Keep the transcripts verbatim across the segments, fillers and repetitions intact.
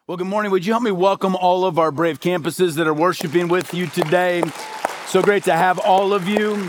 Well, good morning. Would you help me welcome all of our Brave campuses that are worshiping with you today? So great to have all of you.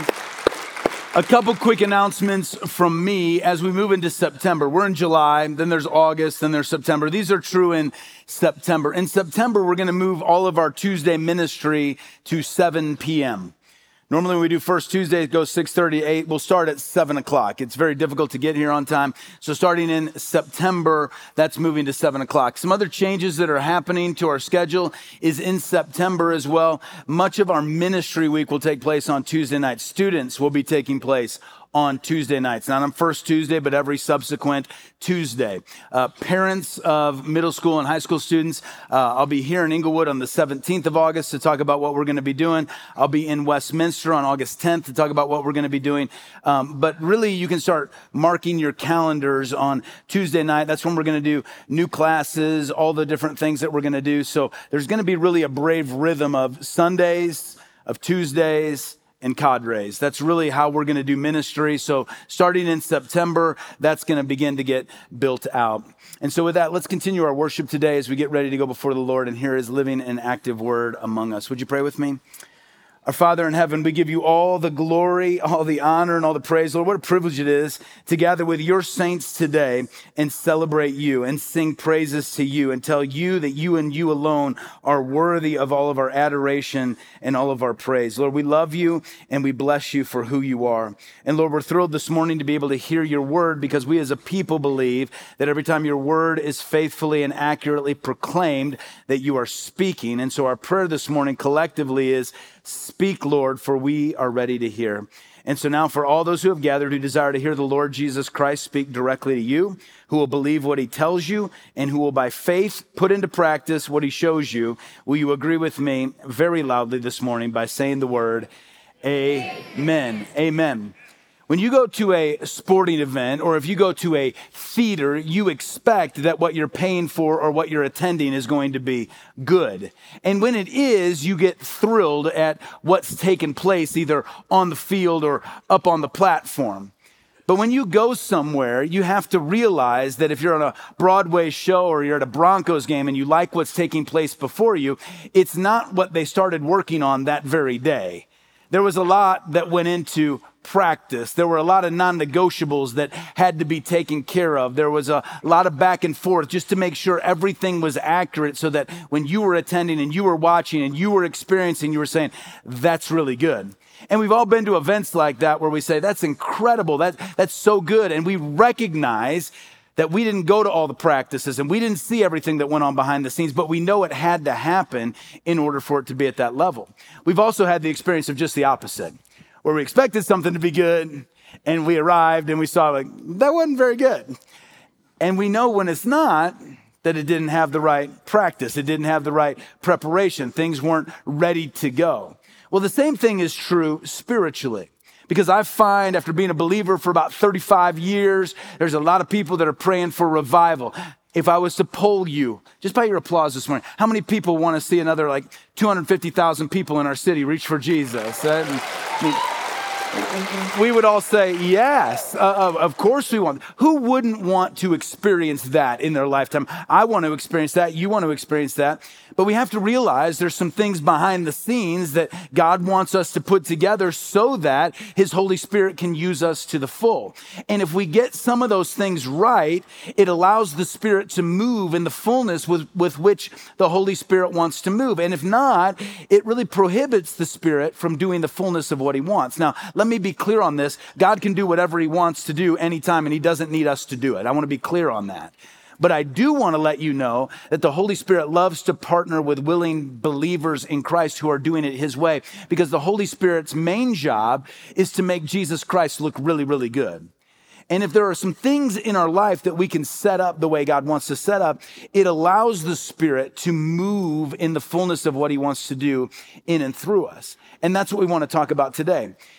A couple quick announcements from me as we move into September. We're in July, then there's August, then there's September. These are true in September. In September, we're going to move all of our Tuesday ministry to seven p.m. Normally when we do First Tuesday, it goes six thirty to eight. We'll start at seven o'clock. It's very difficult to get here on time. So starting in September, that's moving to seven o'clock. Some other changes that are happening to our schedule is in September as well. Much of our ministry week will take place on Tuesday nights. Students will be taking place on Tuesday nights, not on first Tuesday, but every subsequent Tuesday. Uh, parents of middle school and high school students, uh, I'll be here in Inglewood on the seventeenth of August to talk about what we're going to be doing. I'll be in Westminster on August tenth to talk about what we're going to be doing. Um, but really, you can start marking your calendars on Tuesday night. That's when we're going to do new classes, all the different things that we're going to do. So there's going to be really a brave rhythm of Sundays, of Tuesdays, and cadres. That's really how we're going to do ministry. So starting in September, that's going to begin to get built out. And so with that, let's continue our worship today as we get ready to go before the Lord and hear his living and active word among us. Would you pray with me? Our Father in heaven, we give you all the glory, all the honor, and all the praise. Lord, what a privilege it is to gather with your saints today and celebrate you and sing praises to you and tell you that you and you alone are worthy of all of our adoration and all of our praise. Lord, we love you and we bless you for who you are. And Lord, we're thrilled this morning to be able to hear your word because we as a people believe that every time your word is faithfully and accurately proclaimed, that you are speaking. And so our prayer this morning collectively is, speak, Lord, for we are ready to hear. And so now for all those who have gathered who desire to hear the Lord Jesus Christ speak directly to you, who will believe what he tells you, and who will by faith put into practice what he shows you, will you agree with me very loudly this morning by saying the word, Amen. Amen. When you go to a sporting event or if you go to a theater, you expect that what you're paying for or what you're attending is going to be good. And when it is, you get thrilled at what's taken place either on the field or up on the platform. But when you go somewhere, you have to realize that if you're on a Broadway show or you're at a Broncos game and you like what's taking place before you, it's not what they started working on that very day. There was a lot that went into practice. There were a lot of non-negotiables that had to be taken care of. There was a lot of back and forth just to make sure everything was accurate so that when you were attending and you were watching and you were experiencing, you were saying, that's really good. And we've all been to events like that where we say, that's incredible. That, that's so good. And we recognize that we didn't go to all the practices and we didn't see everything that went on behind the scenes, but we know it had to happen in order for it to be at that level. We've also had the experience of just the opposite, where we expected something to be good and we arrived and we saw like, that wasn't very good. And we know when it's not, that it didn't have the right practice. It didn't have the right preparation. Things weren't ready to go. Well, the same thing is true spiritually. Because I find after being a believer for about thirty-five years, there's a lot of people that are praying for revival. If I was to poll you, just by your applause this morning, how many people want to see another like two hundred fifty thousand people in our city reach for Jesus? I mean, we would all say, yes, uh, of course we want. Who wouldn't want to experience that in their lifetime? I want to experience that. You want to experience that. But we have to realize there's some things behind the scenes that God wants us to put together so that his Holy Spirit can use us to the full. And if we get some of those things right, it allows the Spirit to move in the fullness with, with which the Holy Spirit wants to move. And if not, it really prohibits the Spirit from doing the fullness of what he wants. Now, let me be clear on this. God can do whatever he wants to do anytime, and he doesn't need us to do it. I want to be clear on that. But I do want to let you know that the Holy Spirit loves to partner with willing believers in Christ who are doing it his way, because the Holy Spirit's main job is to make Jesus Christ look really, really good. And if there are some things in our life that we can set up the way God wants to set up, it allows the Spirit to move in the fullness of what he wants to do in and through us. And that's what we want to talk about today.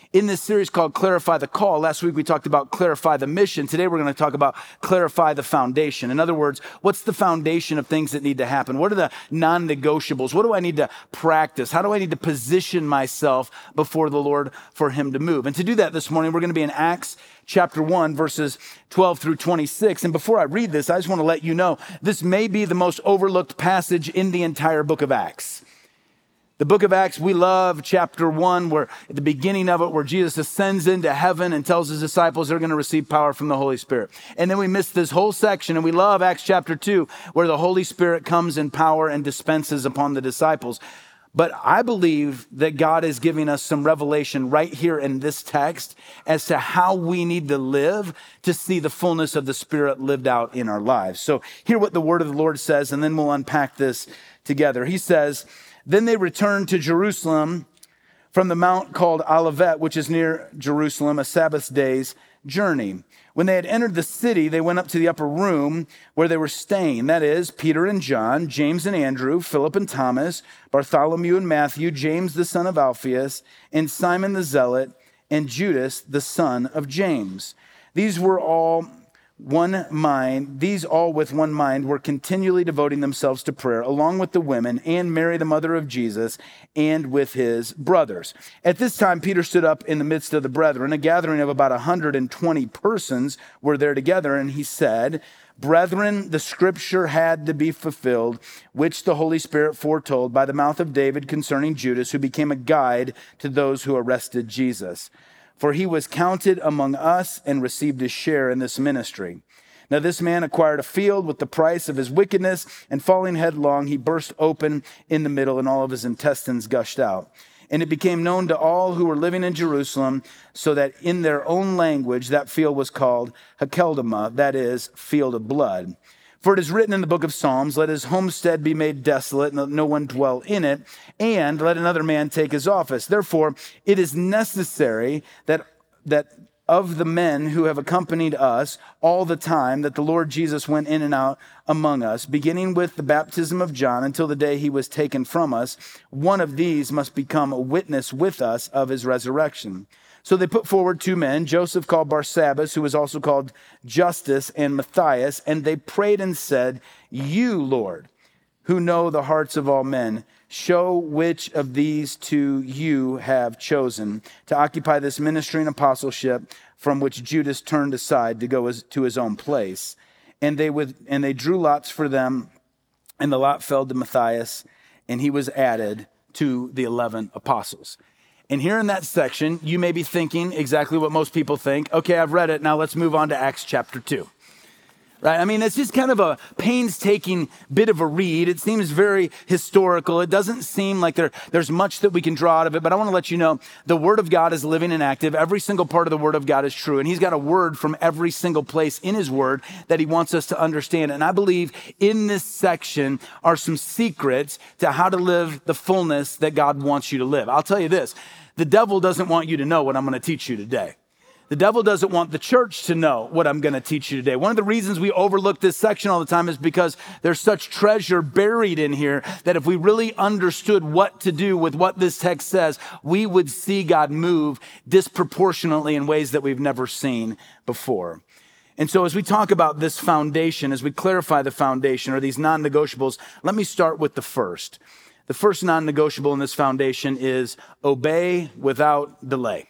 In this series called Clarify the Call, last week we talked about clarify the mission. Today we're going to talk about clarify the foundation. In other words, what's the foundation of things that need to happen? What are the non-negotiables? What do I need to practice? How do I need to position myself before the Lord for him to move? And to do that this morning, we're going to be in Acts chapter one, verses twelve through twenty-six. And before I read this, I just want to let you know, this may be the most overlooked passage in the entire book of Acts. The book of Acts, we love chapter one, where at the beginning of it, where Jesus ascends into heaven and tells his disciples they're going to receive power from the Holy Spirit. And then we miss this whole section, and we love Acts chapter two, where the Holy Spirit comes in power and dispenses upon the disciples. But I believe that God is giving us some revelation right here in this text as to how we need to live to see the fullness of the Spirit lived out in our lives. So hear what the word of the Lord says, and then we'll unpack this together. He says, "Then they returned to Jerusalem from the mount called Olivet, which is near Jerusalem, a Sabbath day's journey. When they had entered the city, they went up to the upper room where they were staying. That is, Peter and John, James and Andrew, Philip and Thomas, Bartholomew and Matthew, James the son of Alphaeus, and Simon the Zealot, and Judas the son of James. These were all one mind, these all with one mind were continually devoting themselves to prayer, along with the women and Mary, the mother of Jesus, and with his brothers. At this time, Peter stood up in the midst of the brethren. A gathering of about one hundred twenty persons were there together, and he said, 'Brethren, the scripture had to be fulfilled, which the Holy Spirit foretold by the mouth of David concerning Judas, who became a guide to those who arrested Jesus. For he was counted among us and received his share in this ministry. Now this man acquired a field with the price of his wickedness, and falling headlong, he burst open in the middle, and all of his intestines gushed out. And it became known to all who were living in Jerusalem, so that in their own language that field was called Hakeldama, that is, field of blood. For it is written in the book of Psalms, let his homestead be made desolate, and let no one dwell in it, and let another man take his office. Therefore, it is necessary that that of the men who have accompanied us all the time that the Lord Jesus went in and out among us, beginning with the baptism of John until the day he was taken from us, one of these must become a witness with us of his resurrection.' So they put forward two men, Joseph called Barsabbas, who was also called Justus, and Matthias, and they prayed and said, 'You, Lord, who know the hearts of all men, show which of these two you have chosen to occupy this ministry and apostleship from which Judas turned aside to go to his own place.' And they would, and they drew lots for them, and the lot fell to Matthias, and he was added to the eleven apostles." And here in that section, you may be thinking exactly what most people think. Okay, I've read it. Now let's move on to Acts chapter two. Right? I mean, it's just kind of a painstaking bit of a read. It seems very historical. It doesn't seem like there, there's much that we can draw out of it, but I want to let you know the Word of God is living and active. Every single part of the Word of God is true, and he's got a word from every single place in his Word that he wants us to understand. And I believe in this section are some secrets to how to live the fullness that God wants you to live. I'll tell you this, the devil doesn't want you to know what I'm going to teach you today. The devil doesn't want the church to know what I'm going to teach you today. One of the reasons we overlook this section all the time is because there's such treasure buried in here that if we really understood what to do with what this text says, we would see God move disproportionately in ways that we've never seen before. And so as we talk about this foundation, as we clarify the foundation or these non-negotiables, let me start with the first. The first non-negotiable in this foundation is obey without delay.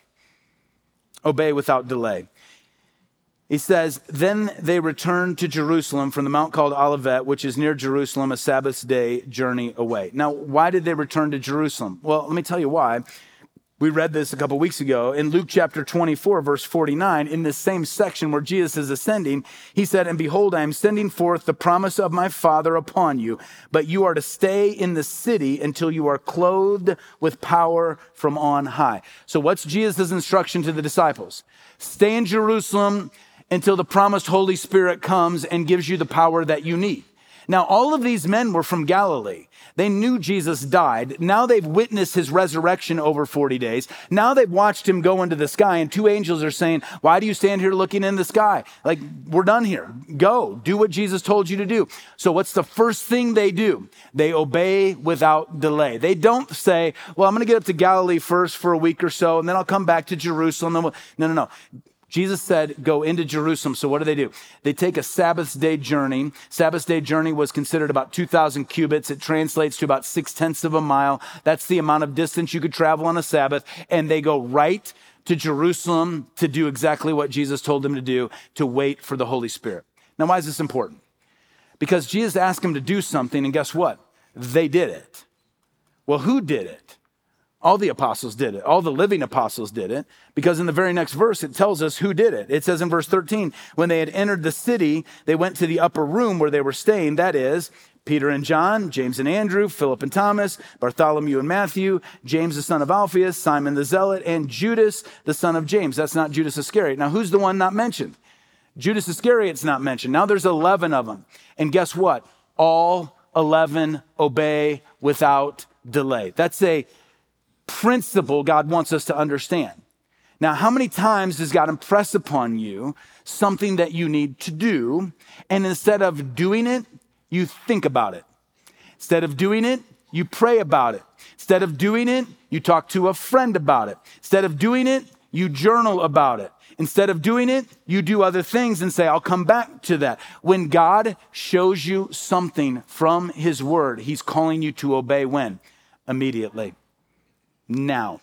Obey without delay. He says, then they returned to Jerusalem from the mount called Olivet, which is near Jerusalem, a Sabbath day journey away. Now, why did they return to Jerusalem? Well, let me tell you why. We read this a couple weeks ago in Luke chapter twenty-four, verse forty-nine, in this same section where Jesus is ascending, he said, and behold, I am sending forth the promise of my Father upon you, but you are to stay in the city until you are clothed with power from on high. So what's Jesus' instruction to the disciples? Stay in Jerusalem until the promised Holy Spirit comes and gives you the power that you need. Now, all of these men were from Galilee. They knew Jesus died. Now they've witnessed his resurrection over forty days. Now they've watched him go into the sky, and two angels are saying, why do you stand here looking in the sky? Like, we're done here. Go, do what Jesus told you to do. So what's the first thing they do? They obey without delay. They don't say, well, I'm going to get up to Galilee first for a week or so, and then I'll come back to Jerusalem. No, no, no. Jesus said, go into Jerusalem. So what do they do? They take a Sabbath day journey. Sabbath day journey was considered about two thousand cubits. It translates to about six tenths of a mile. That's the amount of distance you could travel on a Sabbath. And they go right to Jerusalem to do exactly what Jesus told them to do, to wait for the Holy Spirit. Now, why is this important? Because Jesus asked them to do something, and guess what? They did it. Well, who did it? All the apostles did it. All the living apostles did it, because in the very next verse, it tells us who did it. It says in verse thirteen, when they had entered the city, they went to the upper room where they were staying. That is Peter and John, James and Andrew, Philip and Thomas, Bartholomew and Matthew, James the son of Alphaeus, Simon the Zealot, and Judas the son of James. That's not Judas Iscariot. Now, who's the one not mentioned? Judas Iscariot's not mentioned. Now there's eleven of them. And guess what? All eleven obey without delay. That's a principle God wants us to understand. Now, how many times does God impress upon you something that you need to do, and instead of doing it, you think about it? Instead of doing it, you pray about it. Instead of doing it, you talk to a friend about it. Instead of doing it, you journal about it. Instead of doing it, you do other things and say, I'll come back to that. When God shows you something from his word, he's calling you to obey when? Immediately. Now.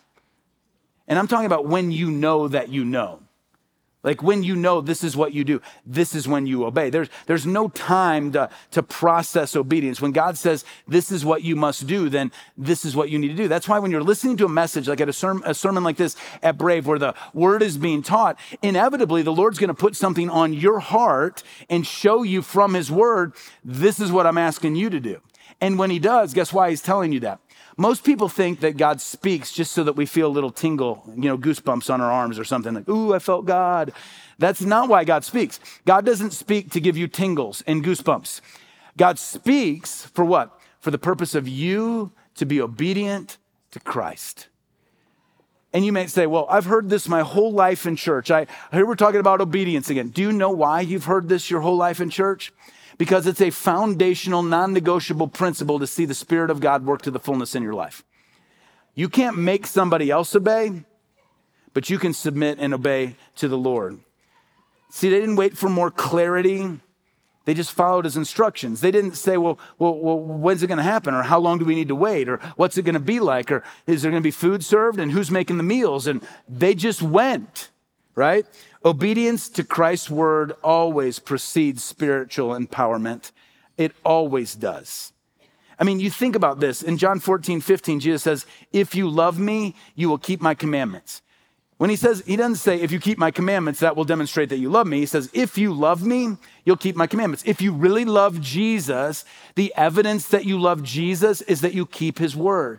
And I'm talking about when you know that you know. Like when you know this is what you do, this is when you obey. There's, there's no time to, to process obedience. When God says this is what you must do, then this is what you need to do. That's why when you're listening to a message like at a, sermon, a sermon like this at Brave, where the word is being taught, inevitably the Lord's going to put something on your heart and show you from his word, this is what I'm asking you to do. And when he does, guess why he's telling you that? Most people think that God speaks just so that we feel a little tingle, you know, goosebumps on our arms or something like, ooh, I felt God. That's not why God speaks. God doesn't speak to give you tingles and goosebumps. God speaks for what? For the purpose of you to be obedient to Christ. And you may say, well, I've heard this my whole life in church. I hear we're talking about obedience again. Do you know why you've heard this your whole life in church? Because it's a foundational, non-negotiable principle to see the Spirit of God work to the fullness in your life. You can't make somebody else obey, but you can submit and obey to the Lord. See, they didn't wait for more clarity. They just followed his instructions. They didn't say, well, well, well when's it going to happen? Or how long do we need to wait? Or what's it going to be like? Or is there going to be food served? And who's making the meals? And they just went, right? Obedience to Christ's word always precedes spiritual empowerment. It always does. I mean, you think about this. In John fourteen, fifteen, Jesus says, if you love me, you will keep my commandments. When he says, he doesn't say, if you keep my commandments, that will demonstrate that you love me. He says, if you love me, you'll keep my commandments. If you really love Jesus, the evidence that you love Jesus is that you keep his word.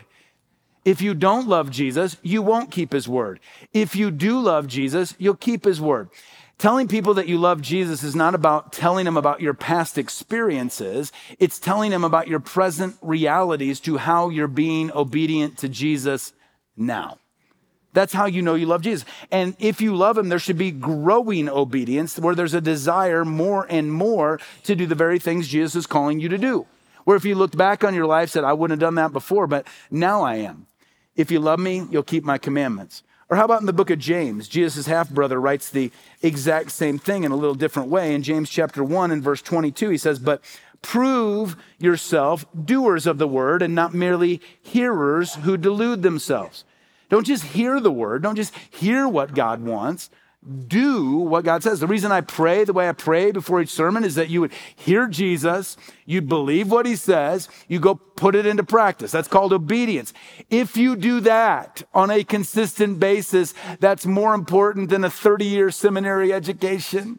If you don't love Jesus, you won't keep his word. If you do love Jesus, you'll keep his word. Telling people that you love Jesus is not about telling them about your past experiences. It's telling them about your present realities to how you're being obedient to Jesus now. That's how you know you love Jesus. And if you love him, there should be growing obedience where there's a desire more and more to do the very things Jesus is calling you to do. Where if you looked back on your life, said, I wouldn't have done that before, but now I am. If you love me, you'll keep my commandments. Or how about in the book of James? Jesus' half-brother writes the exact same thing in a little different way. In James chapter one and verse twenty-two, he says, but prove yourself doers of the word and not merely hearers who delude themselves. Don't just hear the word. Don't just hear what God wants. Do what God says. The reason I pray the way I pray before each sermon is that you would hear Jesus, you'd believe what he says, you go put it into practice. That's called obedience. If you do that on a consistent basis, that's more important than a thirty-year seminary education.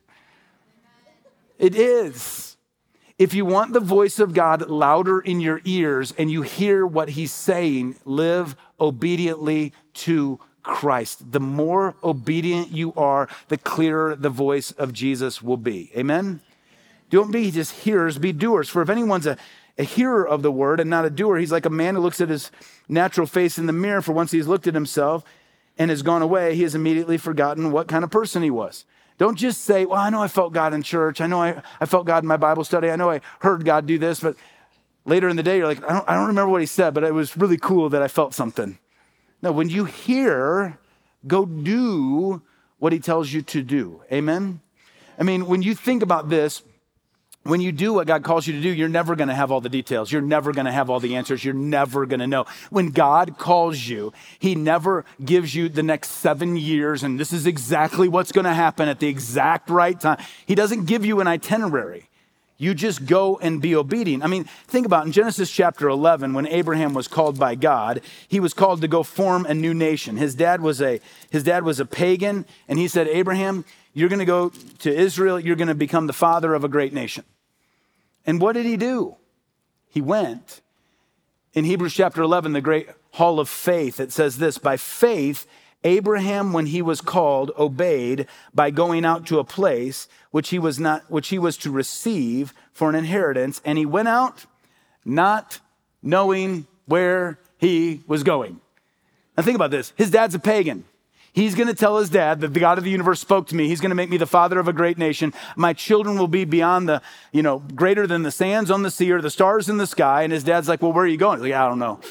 It is. If you want the voice of God louder in your ears and you hear what he's saying, live obediently to Christ. The more obedient you are, the clearer the voice of Jesus will be. Amen? Don't be just hearers, be doers. For if anyone's a, a hearer of the word and not a doer, he's like a man who looks at his natural face in the mirror. For once he's looked at himself and has gone away, he has immediately forgotten what kind of person he was. Don't just say, well, I know I felt God in church. I know I, I felt God in my Bible study. I know I heard God do this, but later in the day, you're like, I don't, I don't remember what he said, but it was really cool that I felt something. No, when you hear, go do what he tells you to do. Amen? I mean, when you think about this, when you do what God calls you to do, you're never going to have all the details. You're never going to have all the answers. You're never going to know. When God calls you, he never gives you the next seven years, and this is exactly what's going to happen at the exact right time. He doesn't give you an itinerary. You just go and be obedient. I mean, think about it. In Genesis chapter eleven, when Abraham was called by God, he was called to go form a new nation. His dad was a, his dad was a pagan, and he said, Abraham, you're going to go to Israel. You're going to become the father of a great nation. And what did he do? He went. In Hebrews chapter eleven, the great hall of faith, it says this, by faith, Abraham, when he was called, obeyed by going out to a place which he was not, which he was to receive for an inheritance. And he went out not knowing where he was going. Now think about this. His dad's a pagan. He's going to tell his dad that the God of the universe spoke to me. He's going to make me the father of a great nation. My children will be beyond the, you know, greater than the sands on the sea or the stars in the sky. And his dad's like, well, where are you going? He's like, I don't know.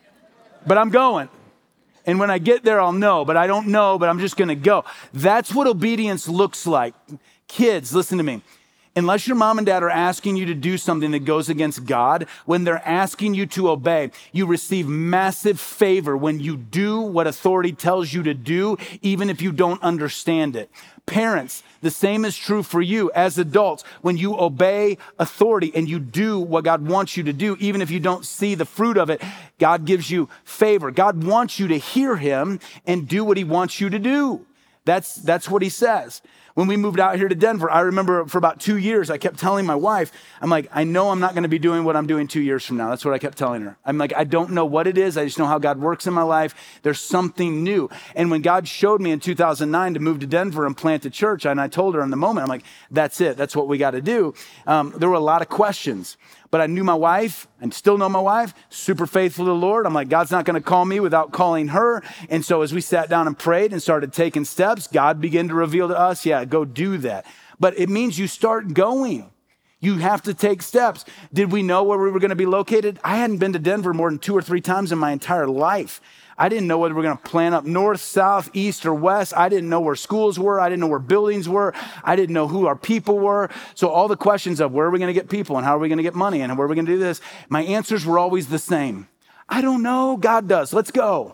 But I'm going. And when I get there, I'll know. But I don't know, but I'm just going to go. That's what obedience looks like. Kids, listen to me. Unless your mom and dad are asking you to do something that goes against God, when they're asking you to obey, you receive massive favor when you do what authority tells you to do, even if you don't understand it. Parents, the same is true for you as adults. When you obey authority and you do what God wants you to do, even if you don't see the fruit of it, God gives you favor. God wants you to hear him and do what he wants you to do. That's, that's what he says. When we moved out here to Denver, I remember for about two years, I kept telling my wife, I'm like, I know I'm not going to be doing what I'm doing two years from now. That's what I kept telling her. I'm like, I don't know what it is. I just know how God works in my life. There's something new. And when God showed me in two thousand nine to move to Denver and plant a church, and I told her in the moment, I'm like, that's it. That's what we got to do. Um, there were a lot of questions. But I knew my wife and still know my wife, super faithful to the Lord. I'm like, God's not going to call me without calling her. And so as we sat down and prayed and started taking steps, God began to reveal to us, yeah, go do that. But it means you start going. You have to take steps. Did we know where we were going to be located? I hadn't been to Denver more than two or three times in my entire life. I didn't know whether we were going to plan up north, south, east, or west. I didn't know where schools were. I didn't know where buildings were. I didn't know who our people were. So all the questions of where are we going to get people and how are we going to get money and where are we going to do this? My answers were always the same. I don't know. God does. Let's go.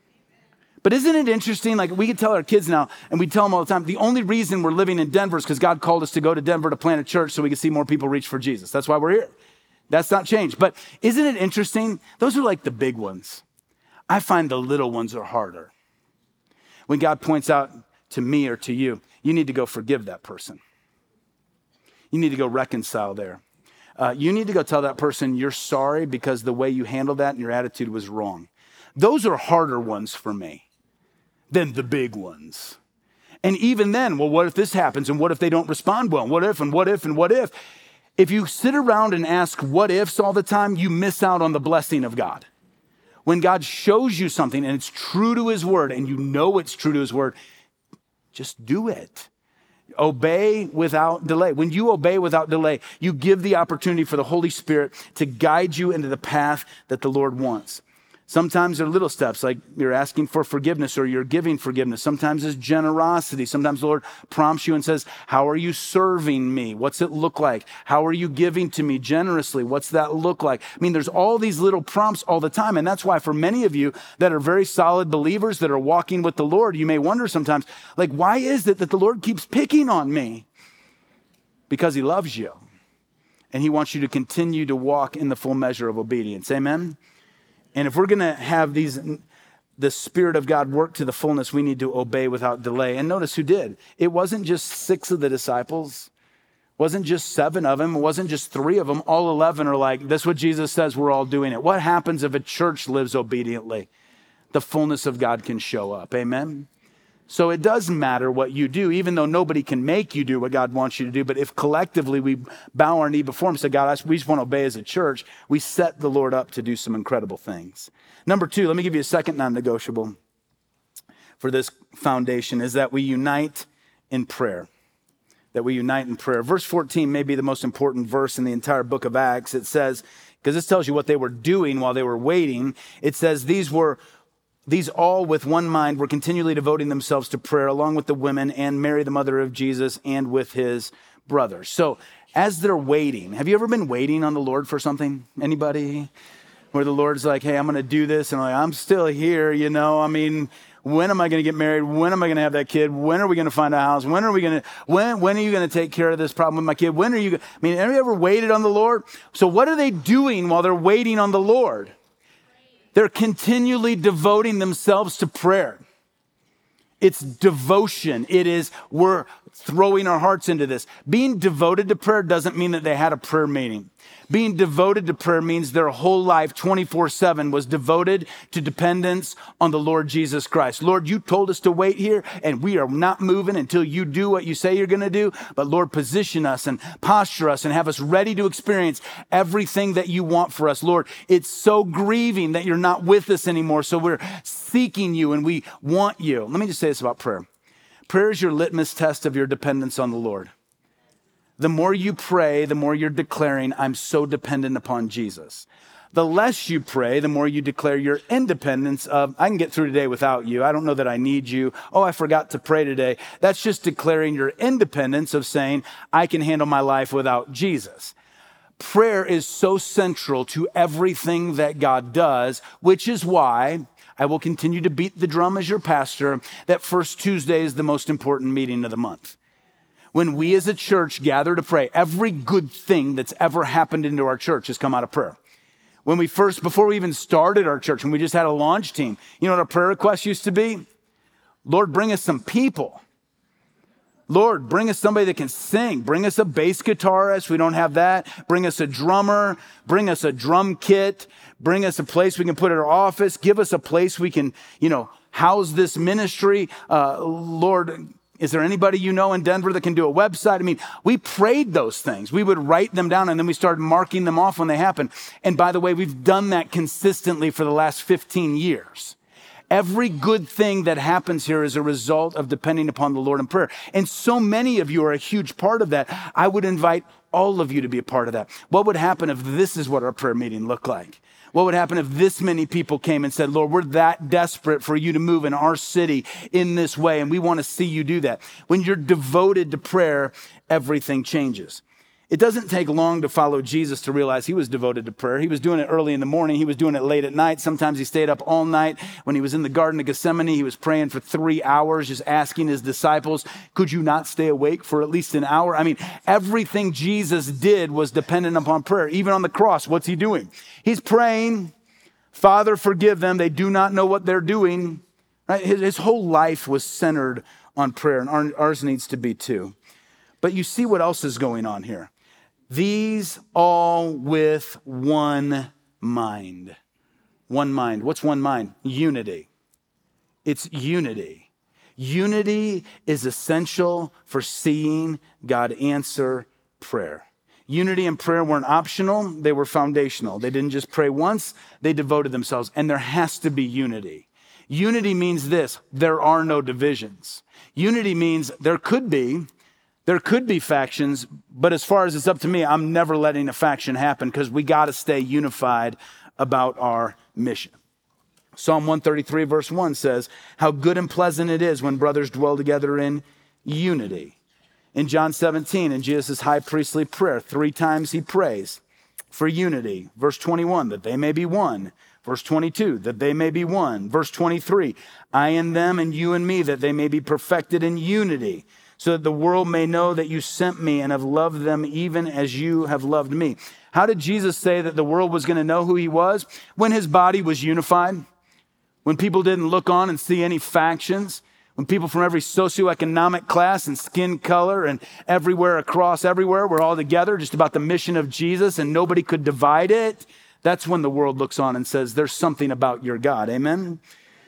But isn't it interesting? Like we can tell our kids now, and we tell them all the time, the only reason we're living in Denver is because God called us to go to Denver to plant a church so we can see more people reach for Jesus. That's why we're here. That's not changed. But isn't it interesting? Those are like the big ones. I find the little ones are harder. When God points out to me or to you, you need to go forgive that person. You need to go reconcile there. Uh, you need to go tell that person you're sorry because the way you handled that and your attitude was wrong. Those are harder ones for me than the big ones. And even then, well, what if this happens? And what if they don't respond well? What if and what if and what if? If you sit around and ask what ifs all the time, you miss out on the blessing of God. When God shows you something and it's true to his word and you know it's true to his word, just do it. Obey without delay. When you obey without delay, you give the opportunity for the Holy Spirit to guide you into the path that the Lord wants. Sometimes they're little steps, like you're asking for forgiveness or you're giving forgiveness. Sometimes it's generosity. Sometimes the Lord prompts you and says, how are you serving me? What's it look like? How are you giving to me generously? What's that look like? I mean, there's all these little prompts all the time. And that's why for many of you that are very solid believers that are walking with the Lord, you may wonder sometimes, like, why is it that the Lord keeps picking on me? Because he loves you. And he wants you to continue to walk in the full measure of obedience. Amen? And if we're going to have these, the Spirit of God work to the fullness, we need to obey without delay. And notice who did. It wasn't just six of the disciples. It wasn't just seven of them. It wasn't just three of them. All eleven are like, that's what Jesus says, we're all doing it. What happens if a church lives obediently? The fullness of God can show up. Amen? So it does matter what you do, even though nobody can make you do what God wants you to do. But if collectively we bow our knee before him and say, God, we just want to obey as a church, we set the Lord up to do some incredible things. Number two, let me give you a second non-negotiable for this foundation, is that we unite in prayer. That we unite in prayer. Verse fourteen may be the most important verse in the entire book of Acts. It says, because this tells you what they were doing while they were waiting. It says, these were These all with one mind were continually devoting themselves to prayer, along with the women and Mary, the mother of Jesus, and with his brothers. So as they're waiting, have you ever been waiting on the Lord for something? Anybody? Where the Lord's like, hey, I'm going to do this. And I'm like, I'm still here, you know. I mean, when am I going to get married? When am I going to have that kid? When are we going to find a house? When are we going to, when, when are you going to take care of this problem with my kid? When are you, I mean, have you ever waited on the Lord? So what are they doing while they're waiting on the Lord? They're continually devoting themselves to prayer. It's devotion. It is, we're throwing our hearts into this. Being devoted to prayer doesn't mean that they had a prayer meeting. Being devoted to prayer means their whole life, twenty-four seven, was devoted to dependence on the Lord Jesus Christ. Lord, you told us to wait here, and we are not moving until you do what you say you're going to do. But Lord, position us and posture us and have us ready to experience everything that you want for us. Lord, it's so grieving that you're not with us anymore. So we're seeking you and we want you. Let me just say this about prayer. Prayer is your litmus test of your dependence on the Lord. The more you pray, the more you're declaring, I'm so dependent upon Jesus. The less you pray, the more you declare your independence of, I can get through today without you. I don't know that I need you. Oh, I forgot to pray today. That's just declaring your independence of saying, I can handle my life without Jesus. Prayer is so central to everything that God does, which is why I will continue to beat the drum as your pastor that First Tuesday is the most important meeting of the month. When we as a church gather to pray, every good thing that's ever happened into our church has come out of prayer. When we first, before we even started our church, when we just had a launch team, you know what our prayer request used to be? Lord, bring us some people. Lord, bring us somebody that can sing. Bring us a bass guitarist. We don't have that. Bring us a drummer. Bring us a drum kit. Bring us a place we can put at our office. Give us a place we can, you know, house this ministry. Uh, Lord, is there anybody you know in Denver that can do a website? I mean, we prayed those things. We would write them down and then we started marking them off when they happened. And by the way, we've done that consistently for the last fifteen years. Every good thing that happens here is a result of depending upon the Lord in prayer. And so many of you are a huge part of that. I would invite all of you to be a part of that. What would happen if this is what our prayer meeting looked like? What would happen if this many people came and said, Lord, we're that desperate for you to move in our city in this way, and we want to see you do that. When you're devoted to prayer, everything changes. It doesn't take long to follow Jesus to realize he was devoted to prayer. He was doing it early in the morning. He was doing it late at night. Sometimes he stayed up all night. When he was in the Garden of Gethsemane, he was praying for three hours, just asking his disciples, could you not stay awake for at least an hour? I mean, everything Jesus did was dependent upon prayer. Even on the cross, what's he doing? He's praying, Father, forgive them. They do not know what they're doing. Right? His, his whole life was centered on prayer, and our, ours needs to be too. But you see what else is going on here. These all with one mind. One mind. What's one mind? Unity. It's unity. Unity is essential for seeing God answer prayer. Unity and prayer weren't optional. They were foundational. They didn't just pray once. They devoted themselves. And there has to be unity. Unity means this. There are no divisions. Unity means there could be There could be factions, but as far as it's up to me, I'm never letting a faction happen because we got to stay unified about our mission. Psalm one thirty-three verse one says, how good and pleasant it is when brothers dwell together in unity. In John seventeen, in Jesus' high priestly prayer, three times he prays for unity. Verse twenty-one, that they may be one. Verse twenty-two, that they may be one. Verse twenty-three, I and them and you and me, that they may be perfected in unity, so that the world may know that you sent me and have loved them even as you have loved me. How did Jesus say that the world was going to know who he was? When his body was unified, when people didn't look on and see any factions, when people from every socioeconomic class and skin color and everywhere across everywhere were all together just about the mission of Jesus and nobody could divide it. That's when the world looks on and says, there's something about your God. Amen?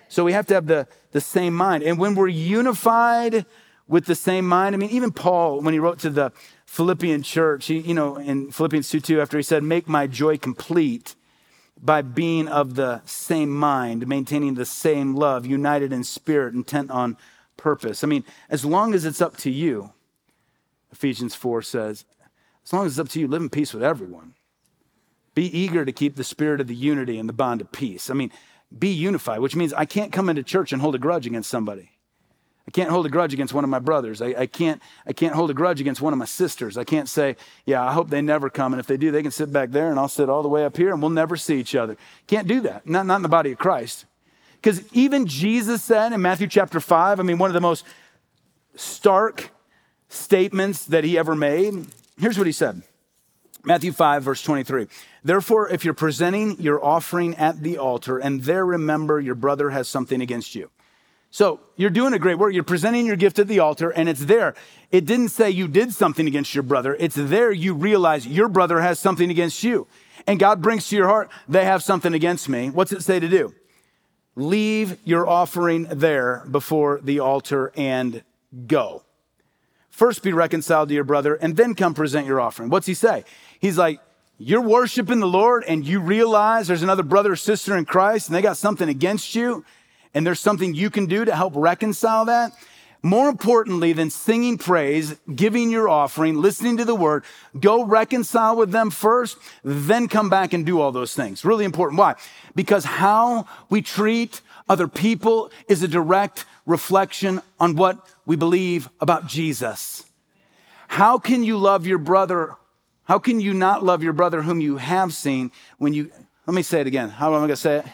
So we have to have the, the same mind. And when we're unified with the same mind, I mean, even Paul, when he wrote to the Philippian church, he, you know, in Philippians two two, after he said, make my joy complete by being of the same mind, maintaining the same love, united in spirit, intent on purpose. I mean, as long as it's up to you, Ephesians four says, as long as it's up to you, live in peace with everyone. Be eager to keep the spirit of the unity and the bond of peace. I mean, be unified, which means I can't come into church and hold a grudge against somebody. I can't hold a grudge against one of my brothers. I, I can't I can't hold a grudge against one of my sisters. I can't say, yeah, I hope they never come. And if they do, they can sit back there and I'll sit all the way up here and we'll never see each other. Can't do that. Not, not in the body of Christ. Because even Jesus said in Matthew chapter five, I mean, one of the most stark statements that he ever made. Here's what he said. Matthew five, verse twenty-three. Therefore, if you're presenting your offering at the altar and there remember your brother has something against you. So you're doing a great work. You're presenting your gift at the altar and it's there. It didn't say you did something against your brother. It's there you realize your brother has something against you. And God brings to your heart, they have something against me. What's it say to do? Leave your offering there before the altar and go. First be reconciled to your brother and then come present your offering. What's he say? He's like, you're worshiping the Lord and you realize there's another brother or sister in Christ and they got something against you and there's something you can do to help reconcile that. More importantly than singing praise, giving your offering, listening to the word, go reconcile with them first, then come back and do all those things. Really important. Why? Because how we treat other people is a direct reflection on what we believe about Jesus. How can you love your brother? How can you not love your brother whom you have seen when you, let me say it again. How am I going to say it?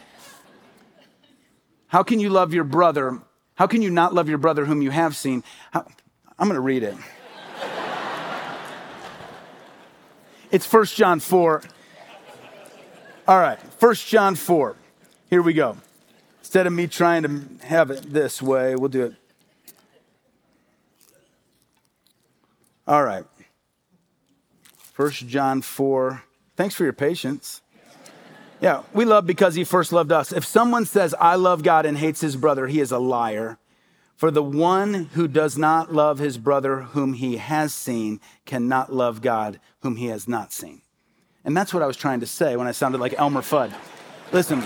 How can you love your brother? How can you not love your brother whom you have seen? How, I'm going to read it. It's First John four. All right, First John four. Here we go. Instead of me trying to have it this way, we'll do it. All right. First John four. Thanks for your patience. Yeah, we love because he first loved us. If someone says, I love God and hates his brother, he is a liar. For the one who does not love his brother whom he has seen cannot love God whom he has not seen. And that's what I was trying to say when I sounded like Elmer Fudd. Listen,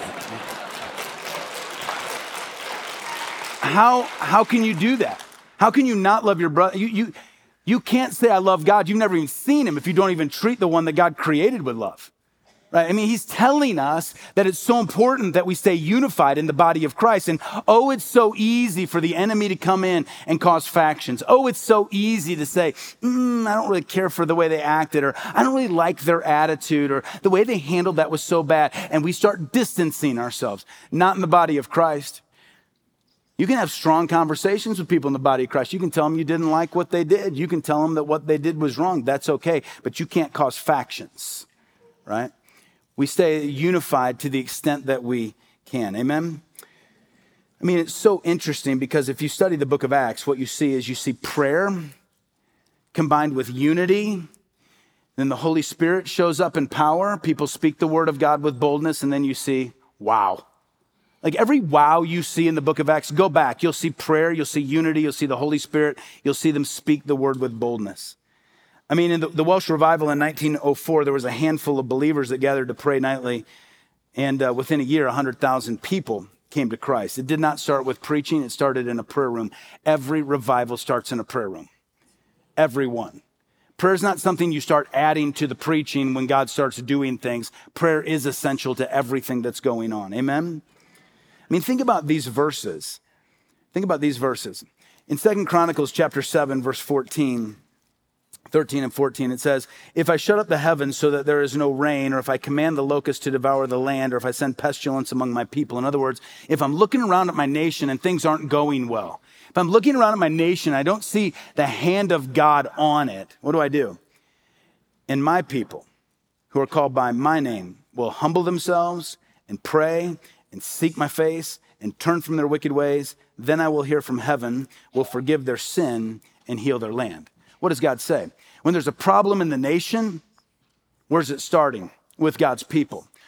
how, how can you do that? How can you not love your brother? You, you, you can't say I love God. You've never even seen him if you don't even treat the one that God created with love. Right? I mean, he's telling us that it's so important that we stay unified in the body of Christ. And oh, it's so easy for the enemy to come in and cause factions. Oh, it's so easy to say, mm, I don't really care for the way they acted, or I don't really like their attitude, or the way they handled that was so bad. And we start distancing ourselves, not in the body of Christ. You can have strong conversations with people in the body of Christ. You can tell them you didn't like what they did. You can tell them that what they did was wrong. That's okay. But you can't cause factions, right? We stay unified to the extent that we can. Amen? I mean, it's so interesting because if you study the book of Acts, what you see is you see prayer combined with unity. Then the Holy Spirit shows up in power. People speak the word of God with boldness. And then you see, wow. Like every wow you see in the book of Acts, go back. You'll see prayer. You'll see unity. You'll see the Holy Spirit. You'll see them speak the word with boldness. I mean, in the, the Welsh revival in nineteen oh four, there was a handful of believers that gathered to pray nightly. And uh, within a year, one hundred thousand people came to Christ. It did not start with preaching. It started in a prayer room. Every revival starts in a prayer room. Every one. Prayer is not something you start adding to the preaching when God starts doing things. Prayer is essential to everything that's going on. Amen? I mean, think about these verses. Think about these verses. In Second Chronicles chapter seven, verse fourteen, thirteen and fourteen, it says, if I shut up the heavens so that there is no rain, or if I command the locusts to devour the land, or if I send pestilence among my people. In other words, if I'm looking around at my nation and things aren't going well, if I'm looking around at my nation, I don't see the hand of God on it, what do I do? And my people who are called by my name will humble themselves and pray and seek my face and turn from their wicked ways. Then I will hear from heaven, will forgive their sin and heal their land. What does God say? When there's a problem in the nation, where's it starting? With God's people.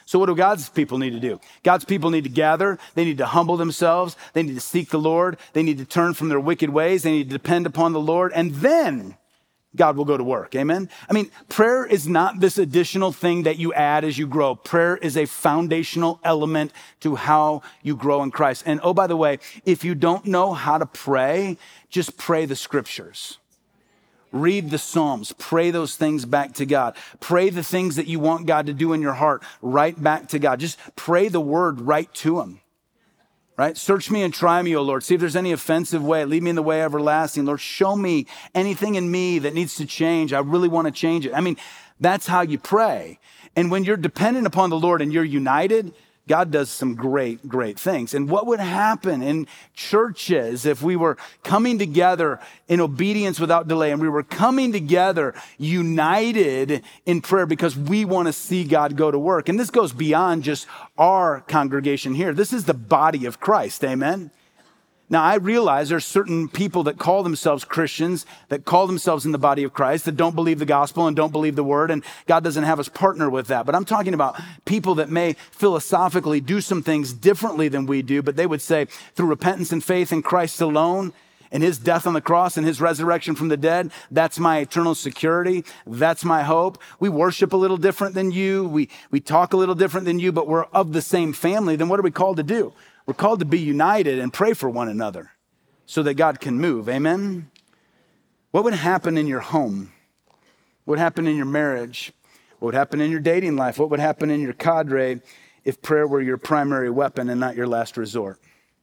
So what do God's people need to do? God's people need to gather. They need to humble themselves. They need to seek the Lord. They need to turn from their wicked ways. They need to depend upon the Lord. And then God will go to work. Amen. I mean, prayer is not this additional thing that you add as you grow. Prayer is a foundational element to how you grow in Christ. And oh, by the way, if you don't know how to pray, just pray the scriptures. Read the Psalms, pray those things back to God. Pray the things that you want God to do in your heart right back to God. Just pray the word right to him, right? Search me and try me, O Lord. See if there's any offensive way. Lead me in the way everlasting. Lord, show me anything in me that needs to change. I really want to change it. I mean, that's how you pray. And when you're dependent upon the Lord and you're united, God does some great, great things. And what would happen in churches if we were coming together in obedience without delay and we were coming together united in prayer because we want to see God go to work? And this goes beyond just our congregation here. This is the body of Christ. Amen. Now, I realize there's certain people that call themselves Christians, that call themselves in the body of Christ, that don't believe the gospel and don't believe the word, and God doesn't have us partner with that. But I'm talking about people that may philosophically do some things differently than we do, but they would say through repentance and faith in Christ alone, and his death on the cross and his resurrection from the dead, that's my eternal security. That's my hope. We worship a little different than you. We, we talk a little different than you, but we're of the same family. Then what are we called to do? We're called to be united and pray for one another so that God can move. Amen. What would happen in your home? What would happen in your marriage? What would happen in your dating life? What would happen in your cadre if prayer were your primary weapon and not your last resort?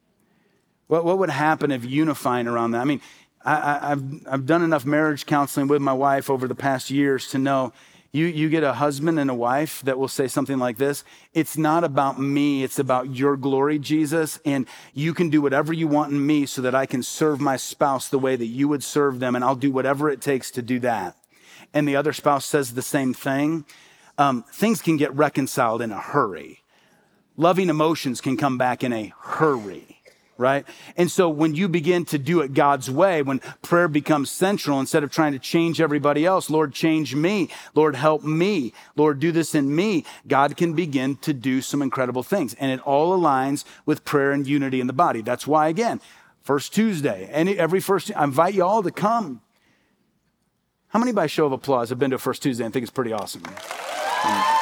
What, what would happen if unifying around that? I mean, I, I, I've, I've done enough marriage counseling with my wife over the past years to know You, you get a husband and a wife that will say something like this: it's not about me, it's about your glory, Jesus, and you can do whatever you want in me so that I can serve my spouse the way that you would serve them, and I'll do whatever it takes to do that. And the other spouse says the same thing. Um, things can get reconciled in a hurry. Loving emotions can come back in a hurry. Right? And so when you begin to do it God's way, when prayer becomes central, instead of trying to change everybody else, Lord, change me. Lord, help me. Lord, do this in me. God can begin to do some incredible things. And it all aligns with prayer and unity in the body. That's why, again, First Tuesday, any, every first, I invite you all to come. How many by show of applause have been to a First Tuesday and think it's pretty awesome? Yeah.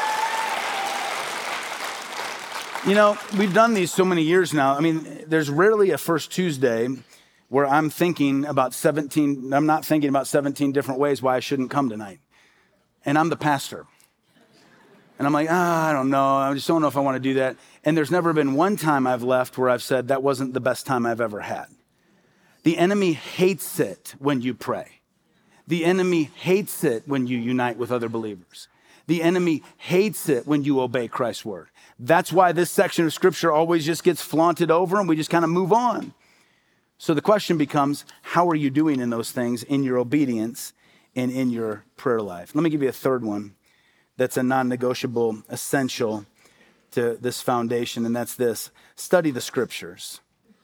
You know, we've done these so many years now. I mean, there's rarely a First Tuesday where I'm thinking about seventeen, I'm not thinking about seventeen different ways why I shouldn't come tonight. And I'm the pastor. And I'm like, ah, I don't know. I just don't know if I want to do that. And there's never been one time I've left where I've said that wasn't the best time I've ever had. The enemy hates it when you pray. The enemy hates it when you unite with other believers. The enemy hates it when you obey Christ's word. That's why this section of scripture always just gets flaunted over and we just kind of move on. So the question becomes, how are you doing in those things, in your obedience and in your prayer life? Let me give you a third one that's a non-negotiable essential to this foundation, and that's this: study the scriptures.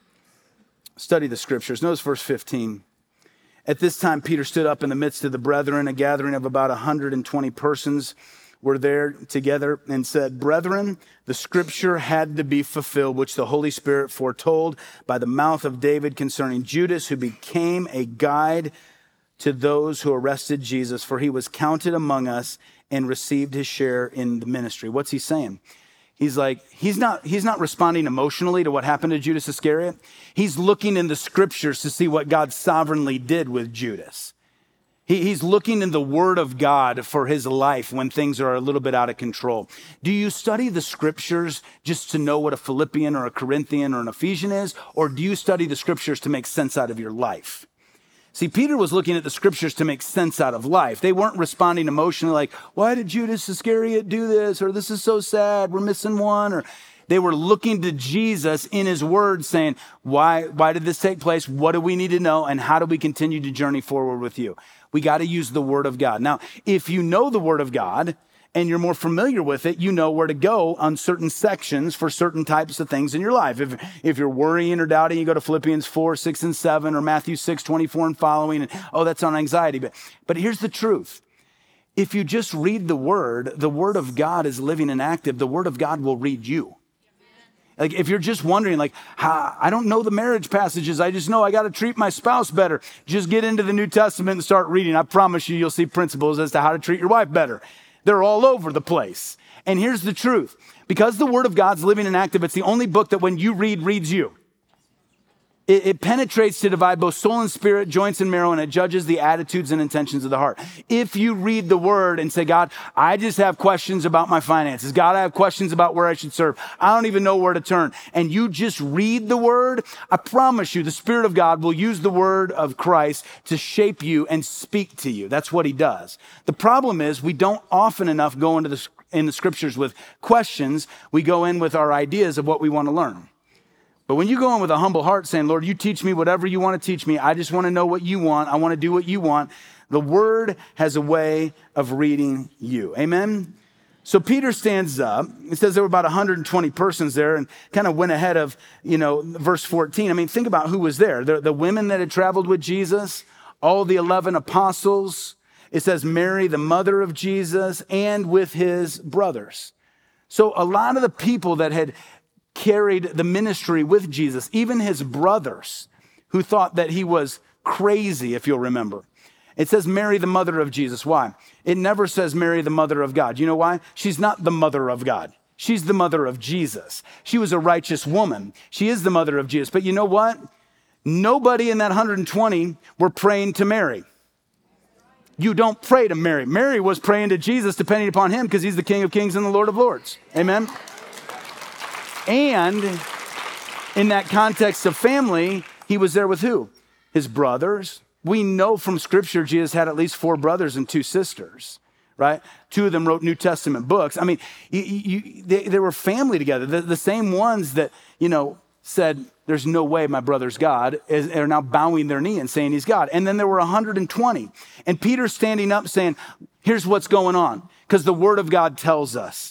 Study the scriptures. Notice verse fifteen. At this time, Peter stood up in the midst of the brethren. A gathering of about one hundred twenty persons were there together, and said, "Brethren, the scripture had to be fulfilled, which the Holy Spirit foretold by the mouth of David concerning Judas, who became a guide to those who arrested Jesus, for he was counted among us and received his share in the ministry." What's he saying? He's like, he's not, he's not responding emotionally to what happened to Judas Iscariot. He's looking in the scriptures to see what God sovereignly did with Judas. He, he's looking in the word of God for his life when things are a little bit out of control. Do you study the scriptures just to know what a Philippian or a Corinthian or an Ephesian is? Or do you study the scriptures to make sense out of your life? See, Peter was looking at the scriptures to make sense out of life. They weren't responding emotionally like, why did Judas Iscariot do this? Or this is so sad, we're missing one. Or they were looking to Jesus in his word saying, why, why did this take place? What do we need to know? And how do we continue to journey forward with you? We got to use the word of God. Now, if you know the word of God and you're more familiar with it, you know where to go on certain sections for certain types of things in your life. If, if you're worrying or doubting, you go to Philippians four, six, and seven, or Matthew six, twenty-four and following. And, oh, that's on anxiety. But, but here's the truth. if you just read the word, the word of God is living and active. The word of God will read you. Like if you're just wondering, like, how, I don't know the marriage passages. I just know I got to treat my spouse better. Just get into the New Testament and start reading. I promise you, you'll see principles as to how to treat your wife better. They're all over the place. And here's the truth. Because the word of God's living and active, it's the only book that when you read, reads you. It, it penetrates to divide both soul and spirit, joints and marrow, and it judges the attitudes and intentions of the heart. If you read the word and say, God, I just have questions about my finances. God, I have questions about where I should serve. I don't even know where to turn. And you just read the word, I promise you, the Spirit of God will use the word of Christ to shape you and speak to you. That's what he does. The problem is we don't often enough go into the, in the scriptures with questions. We go in with our ideas of what we want to learn. But when you go in with a humble heart saying, Lord, you teach me whatever you want to teach me. I just want to know what you want. I want to do what you want. The word has a way of reading you. Amen? So Peter stands up. It says there were about one hundred twenty persons there and kind of went ahead of, you know, verse fourteen. I mean, think about who was there. The, the women that had traveled with Jesus, all the eleven apostles. It says Mary, the mother of Jesus, and with his brothers. So a lot of the people that had carried the ministry with Jesus, even his brothers who thought that he was crazy, if you'll remember. It says Mary, the mother of Jesus. Why? It never says Mary, the mother of God. You know why? She's not the mother of God. She's the mother of Jesus. She was a righteous woman. She is the mother of Jesus. But you know what? Nobody in that one hundred twenty were praying to Mary. You don't pray to Mary. Mary was praying to Jesus, depending upon him, because he's the King of Kings and the Lord of Lords. Amen? And in that context of family, he was there with who? His brothers. We know from scripture, Jesus had at least four brothers and two sisters, right? Two of them wrote New Testament books. I mean, you, you, they, they were family together. The, the same ones that, you know, said, there's no way my brother's God, is, are now bowing their knee and saying he's God. And then there were one hundred twenty. And Peter's standing up saying, here's what's going on. Because the word of God tells us.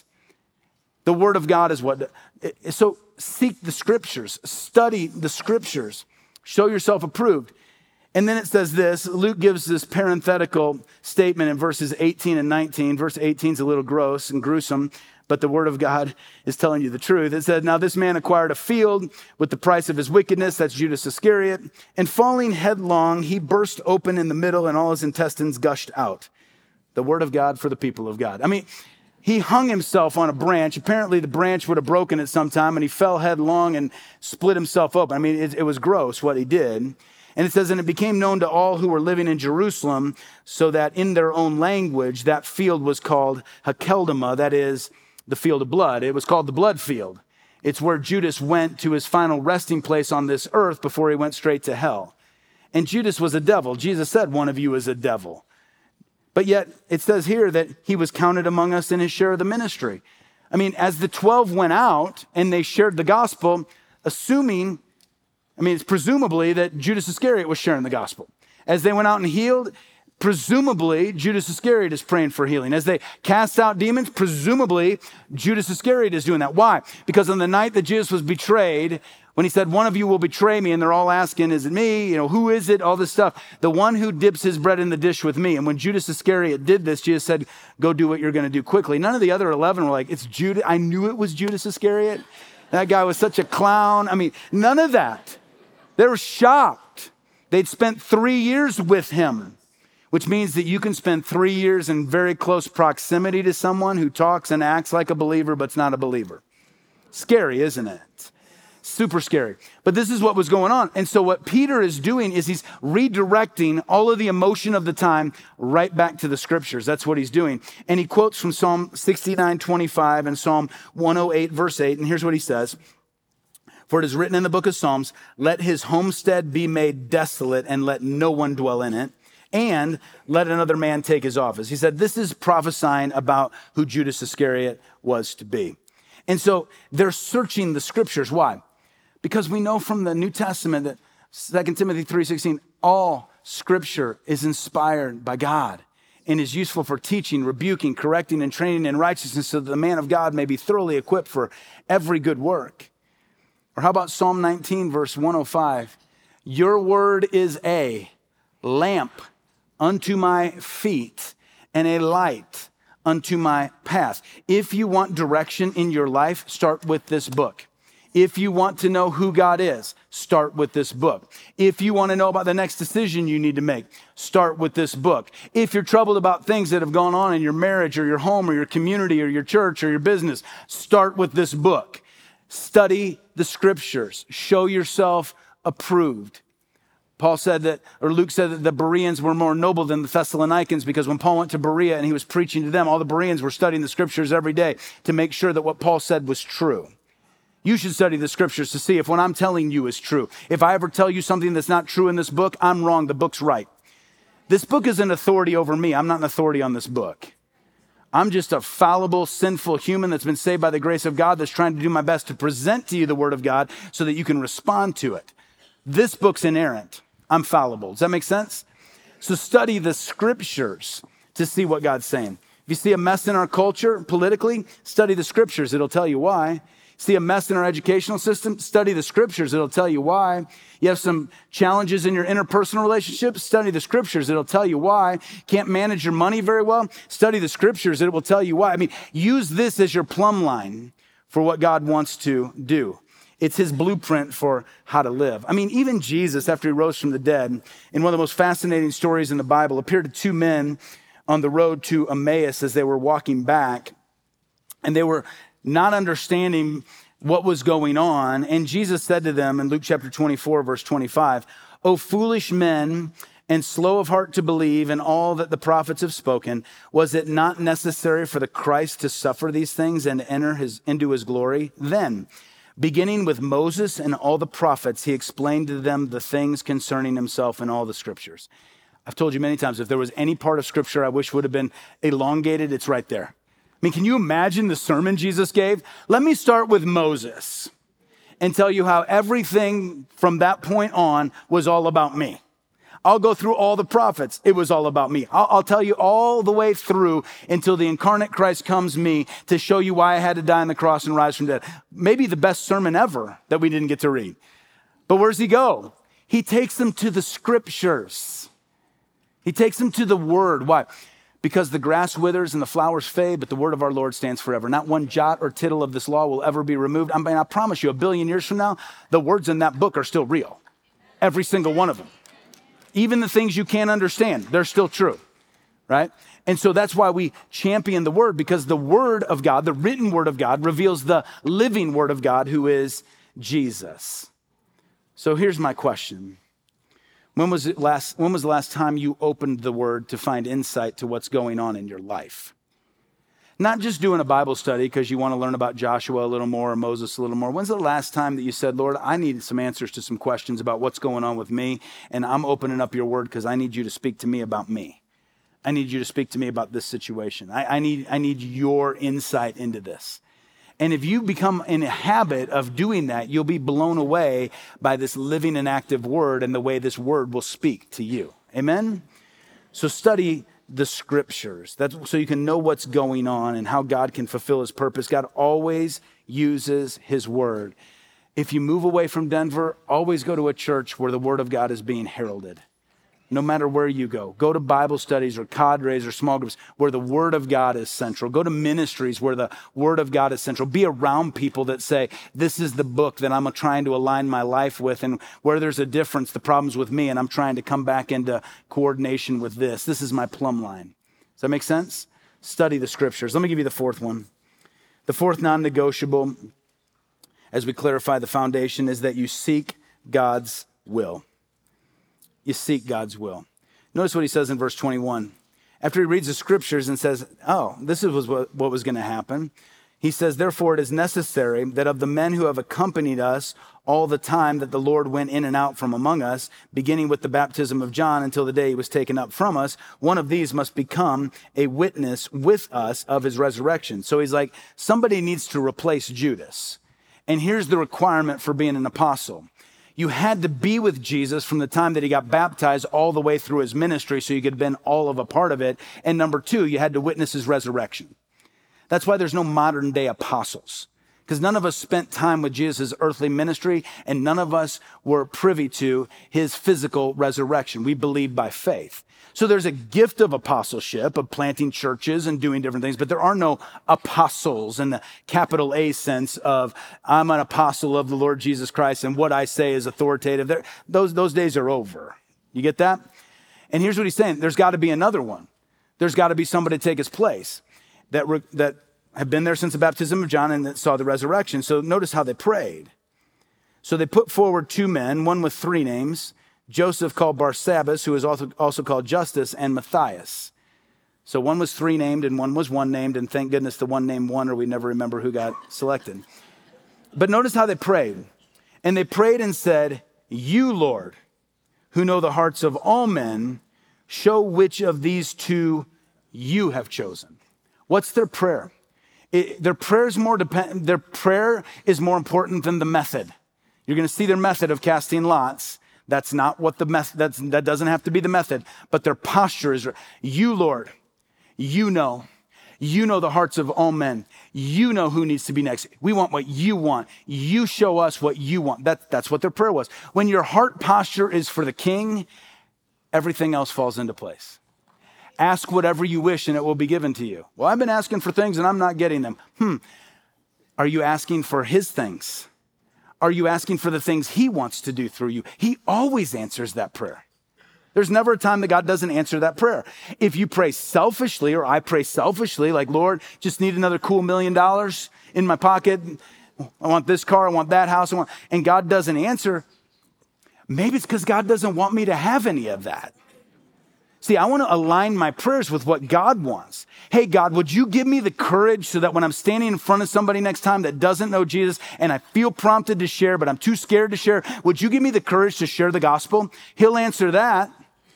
The word of God is what... So seek the scriptures, study the scriptures, show yourself approved. And then it says this, Luke gives this parenthetical statement in verses eighteen and nineteen. Verse eighteen is a little gross and gruesome, but the word of God is telling you the truth. It said, now this man acquired a field with the price of his wickedness, that's Judas Iscariot, and falling headlong, he burst open in the middle and all his intestines gushed out. The word of God for the people of God. I mean, he hung himself on a branch. Apparently the branch would have broken at some time and he fell headlong and split himself open. I mean, it, it was gross what he did. And it says, and it became known to all who were living in Jerusalem, so that in their own language, that field was called Hakeldama, that is the field of blood. It was called the blood field. It's where Judas went to his final resting place on this earth before he went straight to hell. And Judas was a devil. Jesus said, one of you is a devil. But yet it says here that he was counted among us in his share of the ministry. I mean, as the twelve went out and they shared the gospel, assuming, I mean, it's presumably that Judas Iscariot was sharing the gospel. As they went out and healed, presumably Judas Iscariot is praying for healing. As they cast out demons, presumably Judas Iscariot is doing that. Why? Because on the night that Jesus was betrayed, when he said, one of you will betray me, and they're all asking, is it me? You know, who is it? All this stuff. The one who dips his bread in the dish with me. And when Judas Iscariot did this, Jesus said, go do what you're going to do quickly. None of the other eleven were like, it's Judas. I knew it was Judas Iscariot. That guy was such a clown. I mean, none of that. They were shocked. They'd spent three years with him, which means that you can spend three years in very close proximity to someone who talks and acts like a believer, but's not a believer. Scary, isn't it? Super scary. But this is what was going on. And so what Peter is doing is he's redirecting all of the emotion of the time right back to the scriptures. That's what he's doing. And he quotes from Psalm sixty-nine twenty-five and Psalm one oh eight, verse eight. And here's what he says. For it is written in the book of Psalms, let his homestead be made desolate and let no one dwell in it. And let another man take his office. He said, this is prophesying about who Judas Iscariot was to be. And so they're searching the scriptures. Why? Because we know from the New Testament that Second Timothy three sixteen, all scripture is inspired by God and is useful for teaching, rebuking, correcting, and training in righteousness so that the man of God may be thoroughly equipped for every good work. Or how about Psalm nineteen, verse one oh five? Your word is a lamp unto my feet and a light unto my path. If you want direction in your life, start with this book. If you want to know who God is, start with this book. If you want to know about the next decision you need to make, start with this book. If you're troubled about things that have gone on in your marriage or your home or your community or your church or your business, start with this book. Study the scriptures. Show yourself approved. Paul said that, or Luke said that the Bereans were more noble than the Thessalonians, because when Paul went to Berea and he was preaching to them, all the Bereans were studying the scriptures every day to make sure that what Paul said was true. You should study the scriptures to see if what I'm telling you is true. If I ever tell you something that's not true in this book, I'm wrong. The book's right. This book is an authority over me. I'm not an authority on this book. I'm just a fallible, sinful human that's been saved by the grace of God that's trying to do my best to present to you the word of God so that you can respond to it. This book's inerrant. I'm fallible. Does that make sense? So study the scriptures to see what God's saying. If you see a mess in our culture politically, study the scriptures. It'll tell you why. See a mess in our educational system? Study the scriptures. It'll tell you why. You have some challenges in your interpersonal relationships? Study the scriptures. It'll tell you why. Can't manage your money very well? Study the scriptures. It will tell you why. I mean, use this as your plumb line for what God wants to do. It's his blueprint for how to live. I mean, even Jesus, after he rose from the dead, in one of the most fascinating stories in the Bible, appeared to two men on the road to Emmaus as they were walking back, and they were not understanding what was going on. And Jesus said to them in Luke chapter twenty-four, verse twenty-five, "O foolish men and slow of heart to believe in all that the prophets have spoken, was it not necessary for the Christ to suffer these things and enter his, into his glory? Then, beginning with Moses and all the prophets, he explained to them the things concerning himself in all the scriptures." I've told you many times, if there was any part of scripture I wish would have been elongated, it's right there. I mean, can you imagine the sermon Jesus gave? Let me start with Moses and tell you how everything from that point on was all about me. I'll go through all the prophets. It was all about me. I'll, I'll tell you all the way through until the incarnate Christ comes me to show you why I had to die on the cross and rise from the dead. Maybe the best sermon ever that we didn't get to read. But where's he go? He takes them to the scriptures. He takes them to the word. Why? Because the grass withers and the flowers fade, but the word of our Lord stands forever. Not one jot or tittle of this law will ever be removed. I mean, I promise you, a billion years from now, the words in that book are still real. Every single one of them. Even the things you can't understand, they're still true, right? And so that's why we champion the word, because the word of God, the written word of God, reveals the living word of God, who is Jesus. So here's my question. When was it last, when was the last time you opened the word to find insight to what's going on in your life? Not just doing a Bible study because you want to learn about Joshua a little more or Moses a little more. When's the last time that you said, Lord, I need some answers to some questions about what's going on with me, and I'm opening up your word because I need you to speak to me about me. I need you to speak to me about this situation. I, I need, I need your insight into this. And if you become in a habit of doing that, you'll be blown away by this living and active word and the way this word will speak to you. Amen? So study the scriptures. That's so you can know what's going on and how God can fulfill his purpose. God always uses his word. If you move away from Denver, always go to a church where the word of God is being heralded. No matter where you go, go to Bible studies or cadres or small groups where the word of God is central. Go to ministries where the word of God is central. Be around people that say, this is the book that I'm trying to align my life with, and where there's a difference, the problem's with me, and I'm trying to come back into coordination with this. This is my plumb line. Does that make sense? Study the scriptures. Let me give you the fourth one. The fourth non-negotiable, as we clarify the foundation, is that you seek God's will. You seek God's will. Notice what he says in verse twenty-one. After he reads the scriptures and says, oh, this is what, what was going to happen. He says, therefore it is necessary that of the men who have accompanied us all the time that the Lord went in and out from among us, beginning with the baptism of John until the day he was taken up from us, one of these must become a witness with us of his resurrection. So he's like, somebody needs to replace Judas. And here's the requirement for being an apostle. You had to be with Jesus from the time that he got baptized all the way through his ministry so you could have been all of a part of it. And number two, you had to witness his resurrection. That's why there's no modern day apostles, because none of us spent time with Jesus' earthly ministry, and none of us were privy to his physical resurrection. We believe by faith. So there's a gift of apostleship, of planting churches and doing different things, but there are no apostles in the capital A sense of I'm an apostle of the Lord Jesus Christ and what I say is authoritative. There, those, those days are over. You get that? And here's what he's saying. There's got to be another one. There's got to be somebody to take his place that, re- that have been there since the baptism of John and that saw the resurrection. So notice how they prayed. So they put forward two men, one with three names, Joseph called Barsabbas, who is also, also called Justus, and Matthias. So one was three named and one was one named, and thank goodness the one named won, or we never remember who got selected. But notice how they prayed. And they prayed and said, "You, Lord, who know the hearts of all men, show which of these two you have chosen." What's their prayer? It, their prayer is more depend, their prayer is more important than the method. You're going to see their method of casting lots. That's not what the method, that's, that doesn't have to be the method, but their posture is, you, Lord, you know, you know the hearts of all men. You know who needs to be next. We want what you want. You show us what you want. That, that's what their prayer was. When your heart posture is for the king, everything else falls into place. Ask whatever you wish and it will be given to you. Well, I've been asking for things and I'm not getting them. Hmm. Are you asking for his things? Are you asking for the things he wants to do through you? He always answers that prayer. There's never a time that God doesn't answer that prayer. If you pray selfishly, or I pray selfishly, like, Lord, just need another cool million dollars in my pocket. I want this car, I want that house, I want, and God doesn't answer, maybe it's because God doesn't want me to have any of that. See, I want to align my prayers with what God wants. Hey, God, would you give me the courage so that when I'm standing in front of somebody next time that doesn't know Jesus and I feel prompted to share, but I'm too scared to share, would you give me the courage to share the gospel? He'll answer that.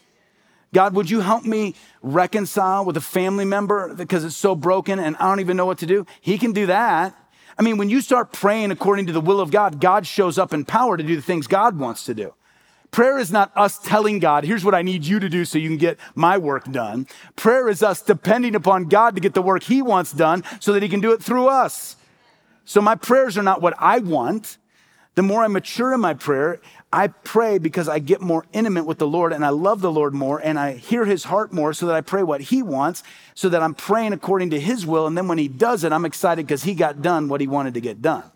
God, would you help me reconcile with a family member because it's so broken and I don't even know what to do? He can do that. I mean, when you start praying according to the will of God, God shows up in power to do the things God wants to do. Prayer is not us telling God, here's what I need you to do so you can get my work done. Prayer is us depending upon God to get the work he wants done so that he can do it through us. So my prayers are not what I want. The more I mature in my prayer, I pray because I get more intimate with the Lord and I love the Lord more and I hear his heart more so that I pray what he wants so that I'm praying according to his will. And then when he does it, I'm excited because he got done what he wanted to get done.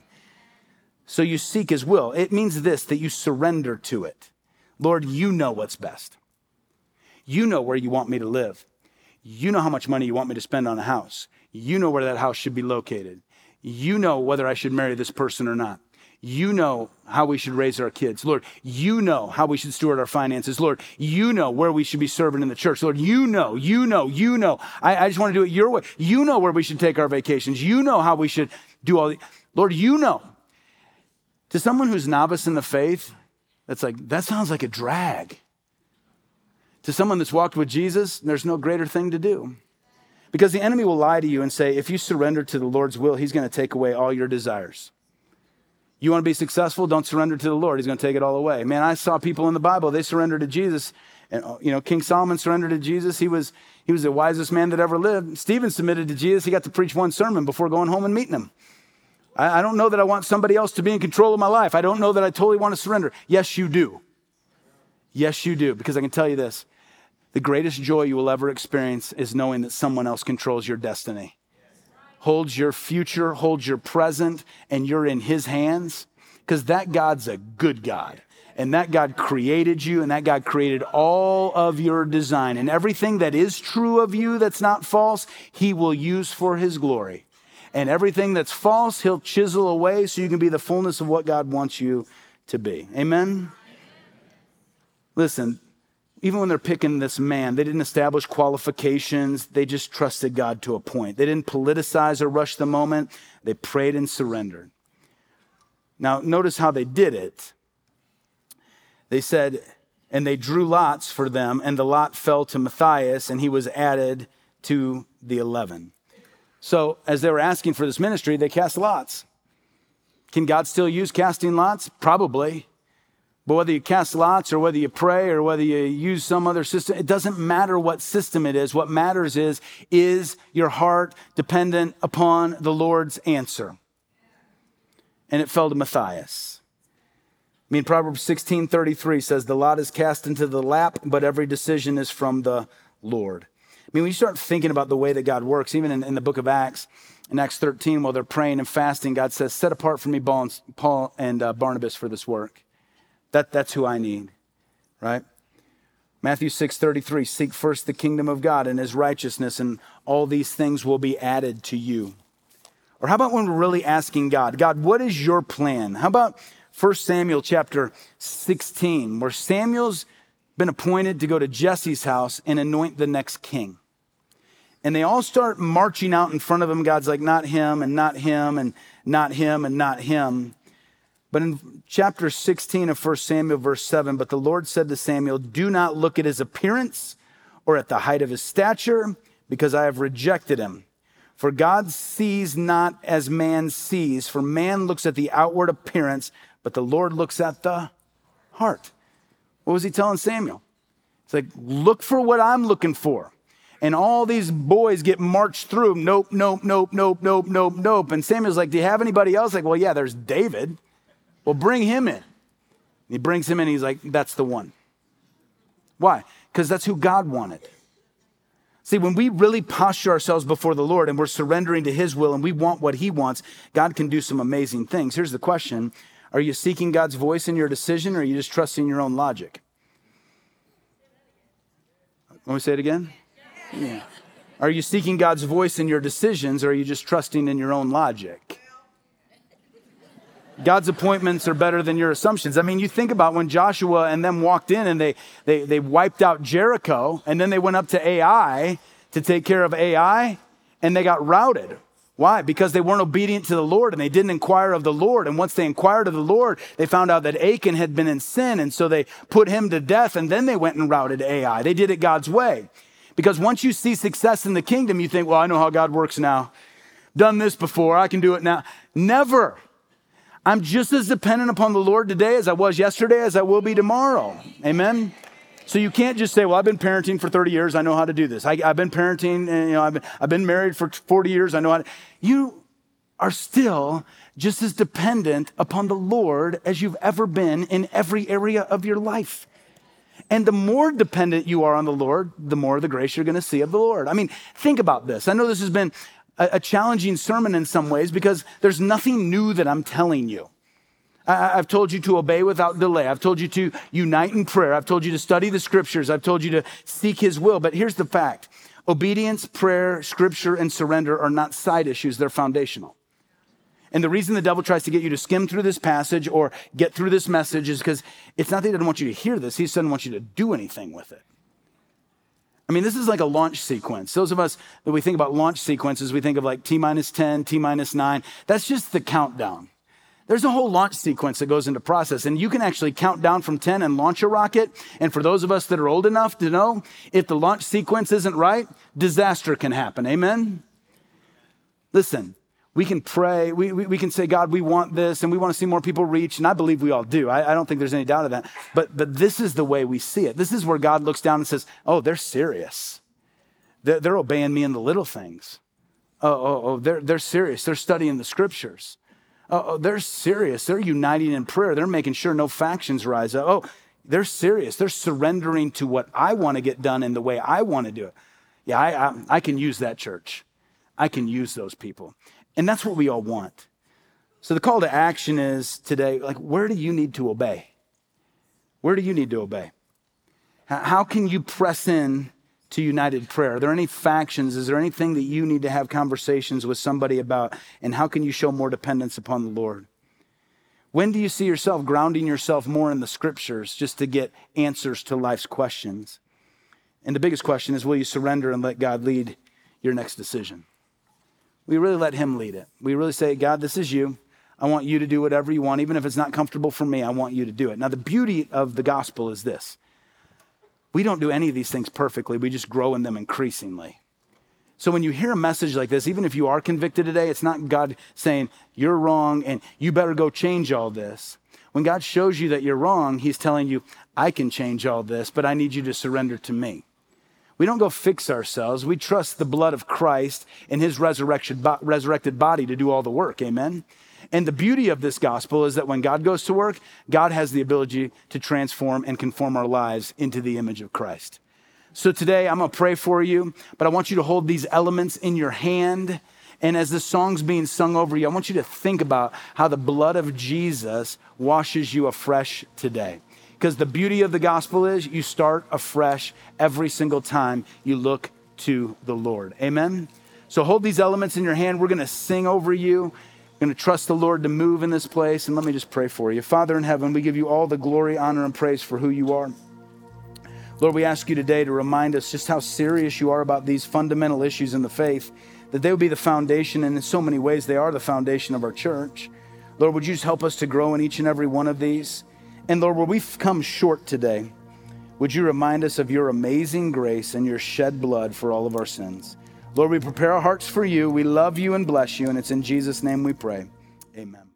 So you seek his will. It means this, that you surrender to it. Lord, you know what's best. You know where you want me to live. You know how much money you want me to spend on a house. You know where that house should be located. You know whether I should marry this person or not. You know how we should raise our kids. Lord, you know how we should steward our finances. Lord, you know where we should be serving in the church. Lord, you know, you know, you know. I, I just want to do it your way. You know where we should take our vacations. You know how we should do all the, Lord, you know. To someone who's novice in the faith, that's like, that sounds like a drag. To someone that's walked with Jesus, there's no greater thing to do. Because the enemy will lie to you and say, if you surrender to the Lord's will, he's going to take away all your desires. You want to be successful? Don't surrender to the Lord. He's going to take it all away. Man, I saw people in the Bible, they surrendered to Jesus. And, you know, King Solomon surrendered to Jesus. He was, he was the wisest man that ever lived. Stephen submitted to Jesus. He got to preach one sermon before going home and meeting him. I, I don't know that I want somebody else to be in control of my life. I don't know that I totally want to surrender. Yes, you do. Yes, you do. Because I can tell you this. The greatest joy you will ever experience is knowing that someone else controls your destiny. Holds your future, holds your present, and you're in his hands. Because that God's a good God. And that God created you, and that God created all of your design. And everything that is true of you that's not false, he will use for his glory. And everything that's false, he'll chisel away so you can be the fullness of what God wants you to be. Amen? Listen, even when they're picking this man, they didn't establish qualifications. They just trusted God to a point. They didn't politicize or rush the moment. They prayed and surrendered. Now, notice how they did it. They said, and they drew lots for them, and the lot fell to Matthias, and he was added to the eleven. So as they were asking for this ministry, they cast lots. Can God still use casting lots? Probably. But whether you cast lots or whether you pray or whether you use some other system, it doesn't matter what system it is. What matters is, is your heart dependent upon the Lord's answer? and it fell to Matthias. I mean, Proverbs sixteen thirty-three says, the lot is cast into the lap, but every decision is from the Lord. I mean, when you start thinking about the way that God works, even in, in the book of Acts, in Acts thirteen, while they're praying and fasting, God says, set apart for me Paul and, Paul and uh, Barnabas for this work. That, that's who I need, right? Matthew six thirty-three, seek first the kingdom of God and his righteousness, and all these things will be added to you. Or how about when we're really asking God, God, what is your plan? How about First Samuel chapter sixteen, where Samuel's been appointed to go to Jesse's house and anoint the next king. And they all start marching out in front of him. God's like, not him, and not him, and not him, and not him. But in chapter sixteen of First Samuel, verse seven, but the Lord said to Samuel, do not look at his appearance or at the height of his stature, because I have rejected him. For God sees not as man sees, for man looks at the outward appearance, but the Lord looks at the heart. What was he telling Samuel? It's like, look for what I'm looking for. And all these boys get marched through. Nope, nope, nope, nope, nope, nope, nope. And Samuel's like, do you have anybody else? Like, well, yeah, there's David. Well, bring him in. He brings him in. He's like, that's the one. Why? Because that's who God wanted. See, when we really posture ourselves before the Lord and we're surrendering to his will and we want what he wants, God can do some amazing things. Here's the question. Are you seeking God's voice in your decision, or are you just trusting your own logic? Want me to say it again? Yeah. Are you seeking God's voice in your decisions, or are you just trusting in your own logic? God's appointments are better than your assumptions. I mean, you think about when Joshua and them walked in and they, they, they wiped out Jericho, and then they went up to Ai to take care of Ai, and they got routed. Why? Because they weren't obedient to the Lord, and they didn't inquire of the Lord. And once they inquired of the Lord, they found out that Achan had been in sin, and so they put him to death, and then they went and routed Ai. They did it God's way. Because once you see success in the kingdom, you think, well, I know how God works now. Done this before, I can do it now. Never. I'm just as dependent upon the Lord today as I was yesterday, as I will be tomorrow. Amen? So you can't just say, well, I've been parenting for thirty years. I know how to do this. I, I've been parenting, and, you know, I've been, I've been married for forty years. I know how to. You are still just as dependent upon the Lord as you've ever been in every area of your life. And the more dependent you are on the Lord, the more the grace you're going to see of the Lord. I mean, think about this. I know this has been a, a challenging sermon in some ways because there's nothing new that I'm telling you. I've told you to obey without delay. I've told you to unite in prayer. I've told you to study the scriptures. I've told you to seek his will. But here's the fact. Obedience, prayer, scripture, and surrender are not side issues. They're foundational. And the reason the devil tries to get you to skim through this passage or get through this message is because it's not that he doesn't want you to hear this. He just doesn't want you to do anything with it. I mean, this is like a launch sequence. Those of us that we think about launch sequences, we think of like T minus ten, T minus nine. That's just the countdown. There's a whole launch sequence that goes into process, and you can actually count down from ten and launch a rocket. And for those of us that are old enough to know, if the launch sequence isn't right, disaster can happen. Amen? Listen, we can pray. We, we, we can say, God, we want this, and we want to see more people reach. And I believe we all do. I, I don't think there's any doubt of that. But, but this is the way we see it. This is where God looks down and says, oh, they're serious. They're, they're obeying me in the little things. Oh, oh, oh, they're, they're serious. They're studying the scriptures. Oh, they're serious. They're uniting in prayer. They're making sure no factions rise up. Oh, they're serious. They're surrendering to what I want to get done in the way I want to do it. Yeah, I, I, I can use that church. I can use those people. And that's what we all want. So the call to action is today, like, where do you need to obey? Where do you need to obey? How can you press in to united prayer? Are there any factions? Is there anything that you need to have conversations with somebody about? And how can you show more dependence upon the Lord? When do you see yourself grounding yourself more in the scriptures just to get answers to life's questions? And the biggest question is, will you surrender and let God lead your next decision? We really let him lead it. We really say, God, this is you. I want you to do whatever you want. Even if it's not comfortable for me, I want you to do it. Now, the beauty of the gospel is this. We don't do any of these things perfectly. We just grow in them increasingly. So when you hear a message like this, even if you are convicted today, it's not God saying you're wrong and you better go change all this. When God shows you that you're wrong, he's telling you, I can change all this, but I need you to surrender to me. We don't go fix ourselves. We trust the blood of Christ and his resurrection, resurrected body to do all the work. Amen. And the beauty of this gospel is that when God goes to work, God has the ability to transform and conform our lives into the image of Christ. So today I'm gonna pray for you, but I want you to hold these elements in your hand. And as the song's being sung over you, I want you to think about how the blood of Jesus washes you afresh today. Because the beauty of the gospel is you start afresh every single time you look to the Lord. Amen? So hold these elements in your hand. We're gonna sing over you. We're gonna trust the Lord to move in this place. And let me just pray for you. Father in heaven, we give you all the glory, honor, and praise for who you are. Lord, we ask you today to remind us just how serious you are about these fundamental issues in the faith, that they would be the foundation, and in so many ways they are the foundation of our church. Lord, would you just help us to grow in each and every one of these? And Lord, where we've come short today, would you remind us of your amazing grace and your shed blood for all of our sins? Lord, we prepare our hearts for you. We love you and bless you, and it's in Jesus' name we pray. Amen.